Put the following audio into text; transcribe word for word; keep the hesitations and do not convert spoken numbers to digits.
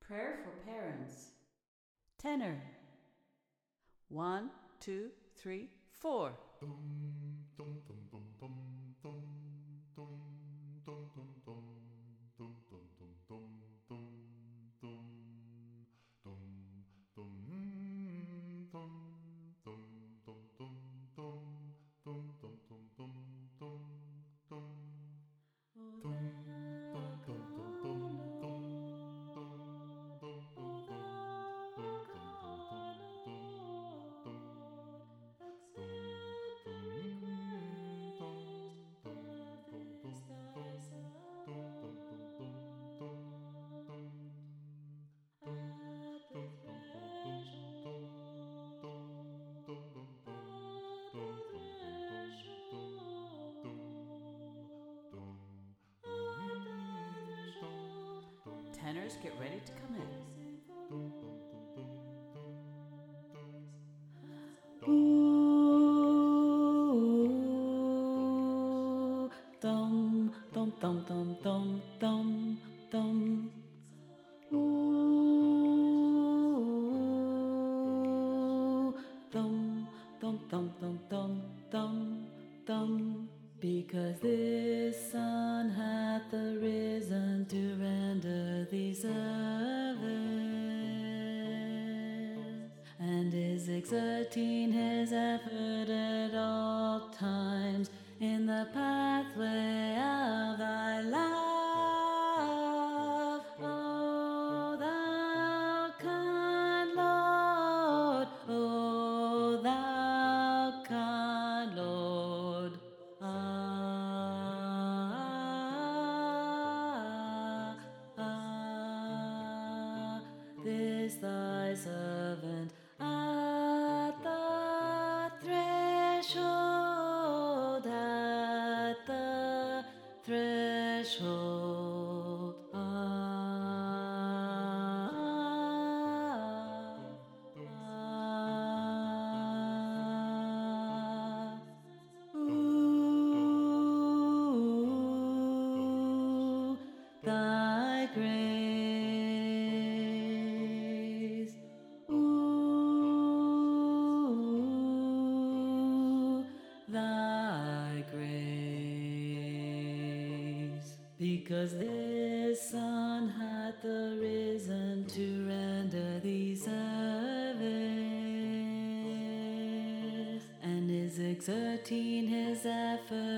Prayer for parents. Tenor. One, two, three, four. Tenors, get ready to come in. Ooh, dum dum dum dum dum dum dum. Ooh, dum dum dum dum dum dum dum. Because this sun hath arisen to render thee service, and is exerting his effort at all times in the pathway of thy love. O thou kind Lord, O thou kind Lord. Ah, ah, this thy servant at the threshold, at the threshold. Ah, ah, ooh, thy grace. Ooh, thy grace. Because this sun hath arisen to render thee service, and is exerting his effort